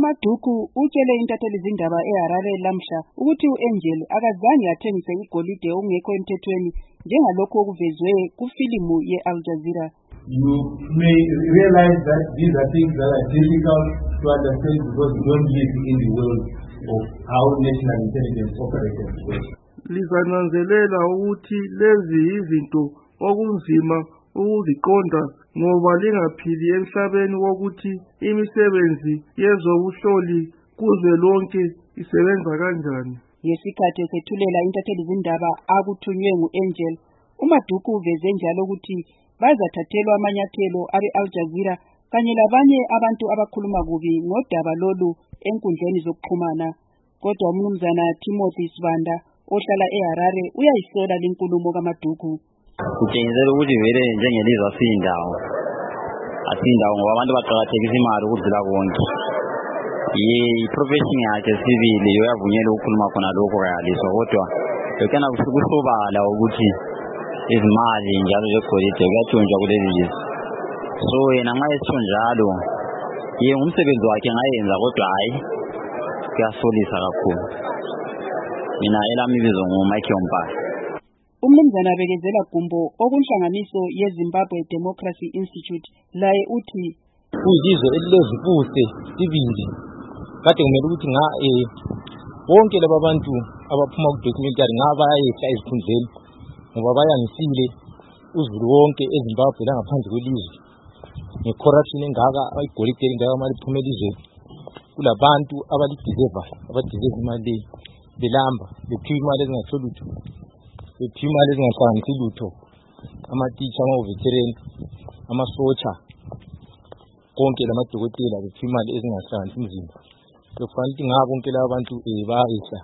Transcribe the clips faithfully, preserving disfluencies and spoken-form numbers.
uMaduku utshele intatheli zindaba eHarare lamhla ukuthi uAngel akazange athengise igolide okungekho emthethweni njengalokho okuvezwe kufilimu ye-Al Jazeera. You may realize that these are things that are difficult to understand because we don't live in the world of how national intelligence operates. Lizananzelela ukuthi lezi izinto okunzima ukuziqonda ngoba lingaphili emhlabeni wokuthi imisebenzi yezobuhloli kuzwelonke isebenza kanjani. Ngesikhathi esethulela intatheli zindaba akuthunywe ngu-Angel, uMaduku uveze njalo ukuthi bazathathelwa amanyathelo abe-Al Jazeera kanye labanye abantu abakhuluma kubi ngodaba lolu enkundleni zokuxhumana. Kodwa umnumzana Timothy Sibanda ohlala eHarare uyayihlola lenkulumo kaMaduku. Kutshengisa ukuthi vele njengelizwe asindawo asindawo ngoba abantu baqakathekisa imali ukudlula konke. I-profession yakhe sibili uyavunyelwa ukukhuluma khona lokho kayaliswa, kodwa lokana kusobala ukuthi izimali njalo zegolide kuyatshontshwa kuleli lizwe. So yena nxa esitsho njalo yena umsebenzi wakhe ngayenza, kodwa hayi kuyasolisa kakhulu. Mina elami ibizo nguMichael Mpala. Umnumzana Bekezela Gumbo okunhlanganiso yeZimbabwe Democracy Institute laye uthi kuyizwe elilezipuse sibili kade kumele ukuthi nga eh bonke laba bantu abaphuma ku documentary ngaba yayehla ezikhundleni ngoba bayangisile uzulu wonke eZimbabwe la ngaphandle kwelizwe ngecorruption engaka ayigolide engaka mali phumela izweni. Kulabantu abalideserve abadeserve imali belamba bephiwa imali ezingasolutho bephiwa imali ezingahlanganisi lutho, ama-teacher, ama-veteran, amasotsha, konke lamadokotela bephiwa imali ezingahlanganisi umzimba. Kufanele ukuthi ngabo bonke laba bantu bayehla,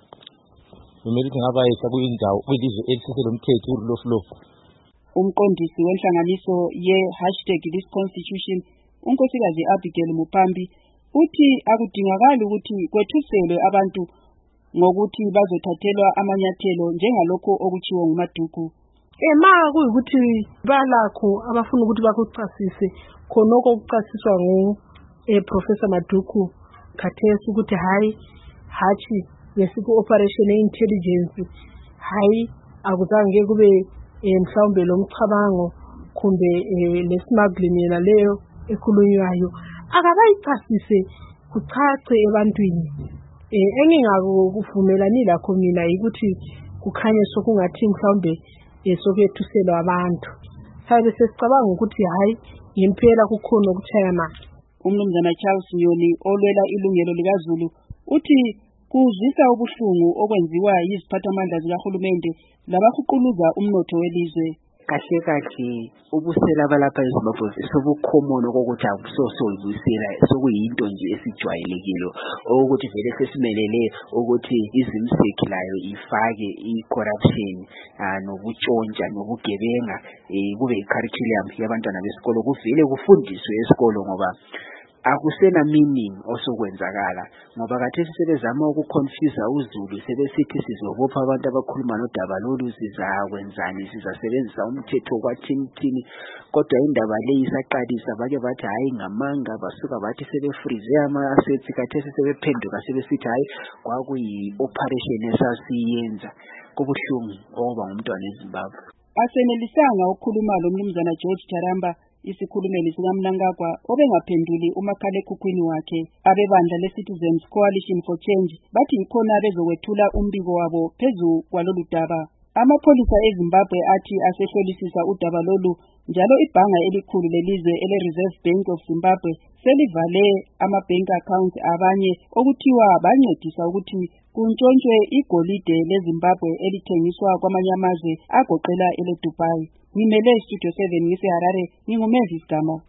kumele ukuthi ngabayehla kuyindawo kwelizwe eliseselomthetho urule of law. Umqondisi wenhlanganiso ye-hashtag this constitution unkosikazi Abigail Mupambi uthi akudingakala ukuthi kwethuselwe abantu ngokuthi bazothathelwa amanyathelo njengalokho okuchiwo nguMaduku. Ema kuyikuthi balakho abafuna ukuthi bakuchasise khonoko okuchasiswa ngu eh Professor Maduku khathesi ukuthi hayi hathi yesiku operation intelligence hayi akuzange kube mhlawumbe lo mchabango kumbe lesmuggling yena leyo ekhulunywayo akabayichasise kuchache ebantwini. Eh engingakuvumelani lakho mina ukuthi kukhanye sokungathi mhlawumbe esokethuselwa abantu. Sabe sesicabanga ukuthi hayi impela kukhona ukuchayana. Umnumzana Charles Nyoni olwela ilungelo likaZulu uthi kuzwisa ubuhlungu okwenziwa yiziphathamandla zikahulumende labahuquluza umnotho welizwe. Kahle kahle ubusela balapha eZimbabwe sobukhomono kokuthi akusosolibusela sokuyinto nje esijwayelekile ukuthi vele sesimelele ukuthi izimseki layo ifake i-corruption nobutshontsha nobugebenga kube i-curriculum yabantwana besikolo kuvele kufundiswe esikolo ngoba akusena meaning osokwenzakala ngoba kathesi sebezama ukuconfuse uZulu sebesithi sizobopha abantu abakhuluma nodaba lolu sizakwenzani sizasebenzisa umthetho kwathini kodwa indaba le isaqalisa bake bathi hayi ngamanga basuka bathi sebefreeze ama assets kathesi sebephenduka sebesithi hayi kwakuyi operation esasiyenza kubuhlungu ngoba ngumntwana eZimbabwe. Asenelisanga ukukhuluma lo mnumzana George Taramba isikhulumeli sikaMnangagwa obengaphenduli umakhalekhukhwini wakhe. Abebandla le-Citizens Coalition for Change bathi ikhona bezokwethula umbiko wabo phezu kwalolu daba. Amapholisa eZimbabwe athi asehlolisisa udaba lolu njalo ibhanga elikhulu lelizwe ele-Reserve Bank of Zimbabwe selivale ama-bank accounts abanye okuthiwa bancedisa ukuthi kuntshontshwe igolide leZimbabwe elithengiswa kwamanye amazwe agoqela ele-Dubai. Ngimele Studio seven ngiseHarare, nginguMavis Gama.